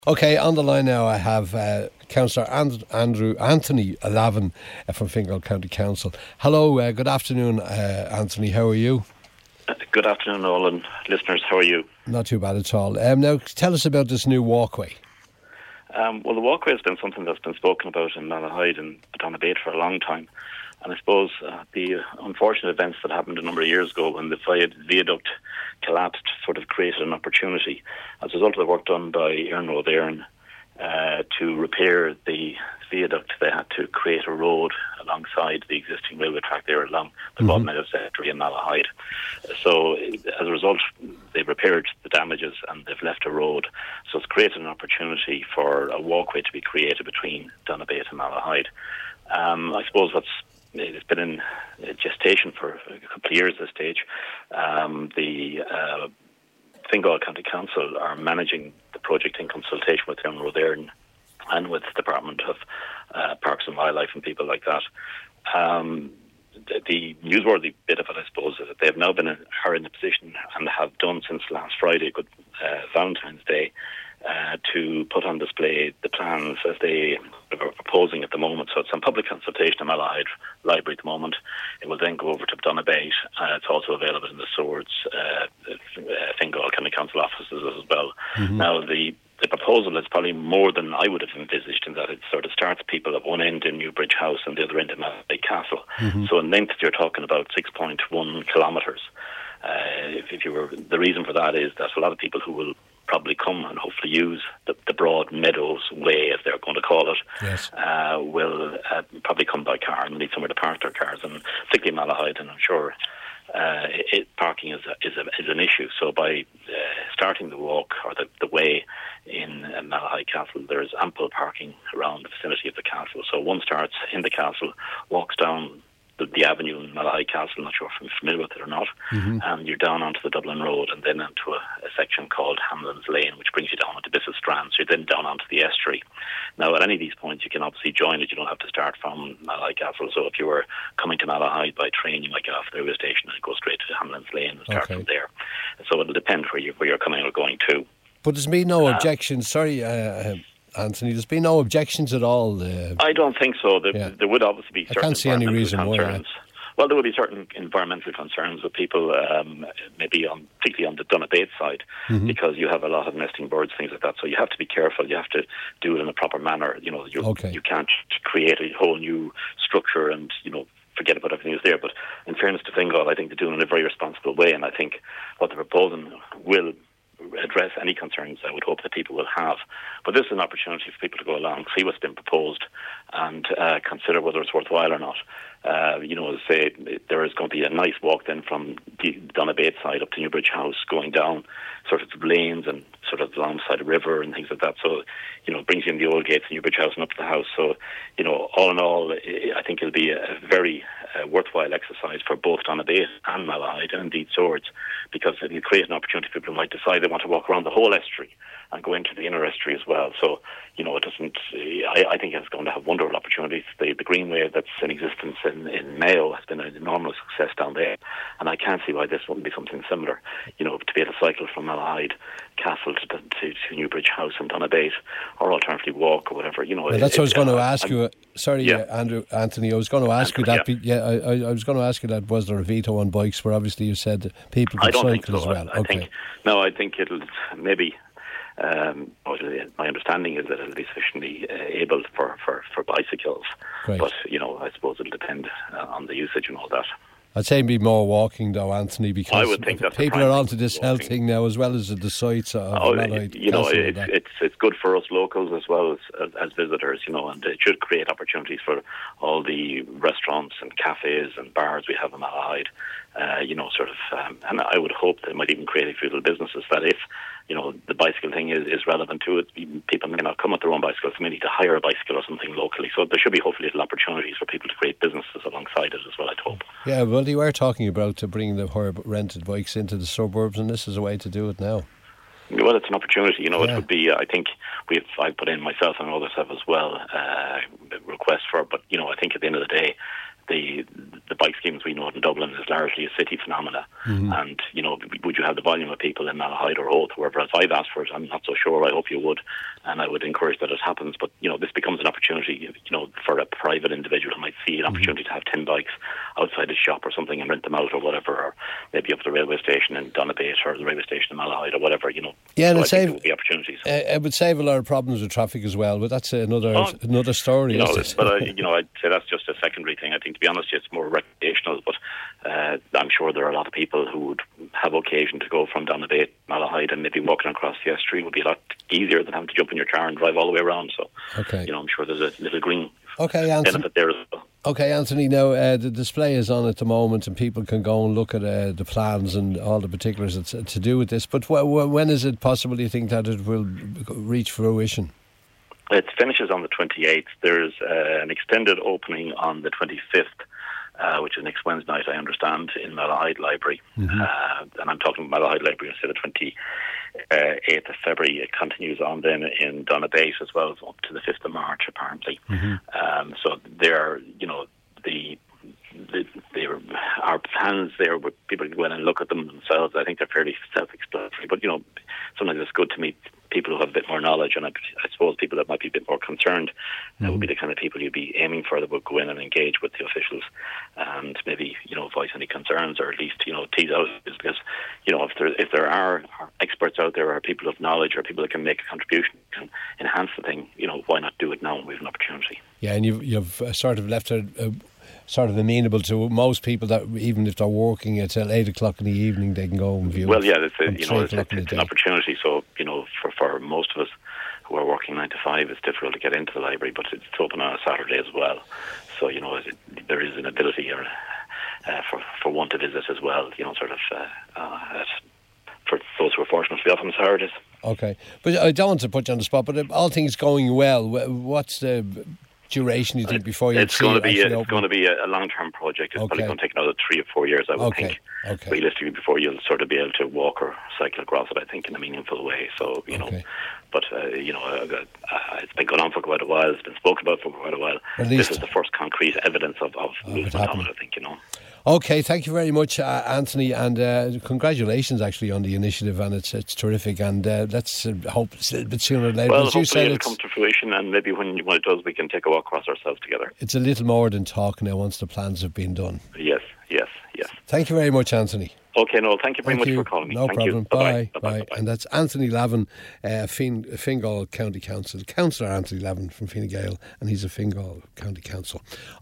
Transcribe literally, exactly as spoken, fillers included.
Okay, on the line now I have uh, Councillor And- Andrew Anthony Lavin uh, from Fingal County Council. Hello, uh, good afternoon, uh, Anthony. How are you? Uh, good afternoon, all, and listeners. How are you? Not too bad at all. Um, now, tell us about this new walkway. Um, well, the walkway has been something that's been spoken about in Malahide and Donabate for a long time. And I suppose uh, the unfortunate events that happened a number of years ago when the viaduct collapsed sort of created an opportunity as a result of the work done by Iarnród Éireann uh, to repair the viaduct. They had to create a road alongside the existing railway track there along the mm-hmm. Broadmeadows Estuary in Malahide. So as a result, they've repaired the damages and they've left a road. So it's created an opportunity for a walkway to be created between Donabate and Malahide. Um, I suppose what's It's been in gestation for a couple of years at this stage. Um, the uh, Fingal County Council are managing the project in consultation with Iarnród Éireann and with the Department of uh, Parks and Wildlife and people like that. Um, the, the newsworthy bit of it, I suppose, is that they've now been in, are in a position and have done since last Friday, good uh, Valentine's Day, Uh, to put on display the plans as they are proposing at the moment. So it's on public consultation in Malahide Library at the moment. It will then go over to Donabate. Uh, it's also available in the Swords, uh, uh, Fingal County Council offices as well. Mm-hmm. Now, the, the proposal is probably more than I would have envisaged in that it sort of starts people at one end in Newbridge House and the other end in Malahide Castle. Mm-hmm. So in length, you're talking about six point one kilometres. Uh, if, if you were, the reason for that is that a lot of people who will probably come and hopefully use the, the Broad Meadows Way, as they're going to call it, yes. uh, will uh, probably come by car and need somewhere to park their cars, and particularly Malahide, and I'm sure uh, it, parking is a, is, a, is an issue. So by uh, starting the walk or the, the way in uh, Malahide Castle, there is ample parking around the vicinity of the castle. So one starts in the castle, walks down the, the avenue in Malahide Castle, not sure if you're familiar with it or not, mm-hmm. and you're down onto the Dublin Road and then into a, a section called Hamlin's Lane, which brings you down onto Bissell Strand, so you're then down onto the estuary. Now, at any of these points, you can obviously join it. You don't have to start from Malahide Castle. So if you were coming to Malahide by train, you might get off the railway station and go straight to Hamlin's Lane and start okay. from there. So it'll depend where, you, where you're coming or going to. But there's been no uh, objections, sorry, uh, Anthony, there's been no objections at all? Uh, I don't think so. There, yeah. there would obviously be certain I can't see any reason concerns. why. Well, there would be certain environmental concerns with people, um, maybe on, particularly on the Donabate side, mm-hmm. because you have a lot of nesting birds, things like that. So you have to be careful. You have to do it in a proper manner. You know, you're, okay. you can't create a whole new structure and, you know, forget about everything that's there. But in fairness to Fingal, I think they're doing it in a very responsible way, and I think what they're proposing will address any concerns I would hope that people will have. But this is an opportunity for people to go along, see what's been proposed, and uh, consider whether it's worthwhile or not. Uh, you know, as I say, there is going to be a nice walk then from the Donabate side up to Newbridge House, going down sort of lanes and sort of alongside a river and things like that. So, you know, it brings you in the old gates of Newbridge House and up to the house. So, you know, all in all, I think it'll be a very uh, worthwhile exercise for both Donabate and Malahide, and indeed Swords, because it'll create an opportunity for people who might decide they want to walk around the whole estuary and go into the inner estuary as well. So, you know, it doesn't, I, I think it's going to have wonderful opportunities. The, the Greenway that's in existence in, in Mayo has been an enormous success down there, and I can't see why this wouldn't be something similar. You know, to be able to cycle from Malahide Castle to, to, to Newbridge House and Donabate, or alternatively walk or whatever, you know. Well, that's it, what I was going uh, to ask I'm, you. Sorry, yeah. uh, Andrew, Anthony, I was going to ask Anthony, you that. Yeah, yeah I, I was going to ask you that. Was there a veto on bikes? Where obviously you said that people could I don't cycle think so. as well. I, I okay. think, no, I think it'll maybe. Um, my understanding is that it'll be sufficiently uh, able for, for, for bicycles, right. but you know, I suppose it'll depend uh, on the usage and all that. I'd say it'd be more walking though, Anthony, because I would think that's people are onto this walking. health thing now, as well as the sites of oh, Malahide. You know, it's, it's it's good for us locals as well as, as as visitors, you know, and it should create opportunities for all the restaurants and cafes and bars we have in Malahide. Uh, you know, sort of, um, and I would hope that it might even create a few little businesses that if, you know, the bicycle thing is, is relevant to it, people may not come with their own bicycles, they may need to hire a bicycle or something locally. So there should be hopefully little opportunities for people to create businesses alongside it as well, I'd hope. Yeah, well, you were talking about to bring the rented bikes into the suburbs, and this is a way to do it now. Well, it's an opportunity, you know. Yeah. It would be, I think, we've I put in myself and others have as well uh, requests for, but you know, I think at the end of the day, the the bike schemes we know in Dublin is largely a city phenomena. Mm-hmm. And, you know, would you have the volume of people in Malahide or Howth, wherever else? I've asked for it. I'm not so sure. I hope you would. And I would encourage that it happens. But, you know, this becomes an opportunity, you know, for a private individual who might see an opportunity mm-hmm. to have ten bikes outside his shop or something and rent them out or whatever, or maybe up at the railway station in Donabate or the railway station in Malahide or whatever, you know. Yeah, and so it'd save, would be opportunities. Uh, it would save a lot of problems with traffic as well, but that's another oh, another story, you know, isn't it? But, uh, you know, I'd say that's just a secondary thing. I think, to be honest, it's more recreational, but uh, I'm sure there are a lot of people who would have occasion to go from Donabate, Malahide, and maybe walking across the estuary would be a lot easier than having to jump in your car and drive all the way around. So, okay. you know, I'm sure there's a little green okay, Anthony. benefit there as well. Okay, Anthony, now uh, the display is on at the moment and people can go and look at uh, the plans and all the particulars that's to do with this. But wh- wh- when is it possible, do you think, that it will reach fruition? It finishes on the twenty-eighth. There's uh, an extended opening on the twenty-fifth, uh, which is next Wednesday night, I understand, in Malahide Library. Mm-hmm. Uh, and I'm talking about Malahide Library instead of twenty-eighth of February. It continues on then in Donabate as well, up to the fifth of March, apparently. Mm-hmm. Um, so there, you know, the... The, they were, our plans there, where people can go in and look at them themselves. I think they're fairly self-explanatory. But, you know, sometimes it's good to meet people who have a bit more knowledge, and I, I suppose people that might be a bit more concerned mm-hmm. that would be the kind of people you'd be aiming for, that would go in and engage with the officials and maybe, you know, voice any concerns, or at least, you know, tease out, because, you know, if there if there are experts out there, or people of knowledge, or people that can make a contribution, can enhance the thing, you know, why not do it now when we have an opportunity? Yeah, and you've, you've uh, sort of left a... a sort of amenable to most people, that even if they're working until eight o'clock in the evening, they can go and view. Well, yeah, it's a, you know, it's, it's, it's an opportunity. So, you know, for, for most of us who are working nine to five, it's difficult to get into the library, but it's open on a Saturday as well. So, you know, it, there is an ability or, uh, for for one to visit as well. You know, sort of uh, uh, for those who are fortunate to be off on Saturdays. Okay, but I don't want to put you on the spot. But if all things going well, what's the duration you think before you it's see going it to be a, open? It's going to be a, a long-term project. It's okay. probably going to take another three or four years, I would okay. think. Okay. Realistically, before you'll sort of be able to walk or cycle across it, I think, in a meaningful way. So, you okay. know, but uh, you know, uh, uh, it's been going on for quite a while. It's been spoken about for quite a while. At this is the first concrete evidence of, of movement on it, I think, you know. Okay, thank you very much, uh, Anthony, and uh, congratulations actually on the initiative, and it's it's terrific, and uh, let's uh, hope it's a little bit sooner or later. Well, As you hopefully said, it'll come to fruition, and maybe when, when it does, we can take a walk across ourselves together. It's a little more than talk now once the plans have been done. Yes, yes, yes. Thank you very much, Anthony. Okay, no, thank you very thank much you. for calling me. No thank problem. You. Bye. Bye-bye. Bye. Bye-bye. Bye-bye. And that's Anthony Lavin, uh, fin- Fingal County Council, Councillor Anthony Lavin from Fine Gael, and he's a Fingal County Council.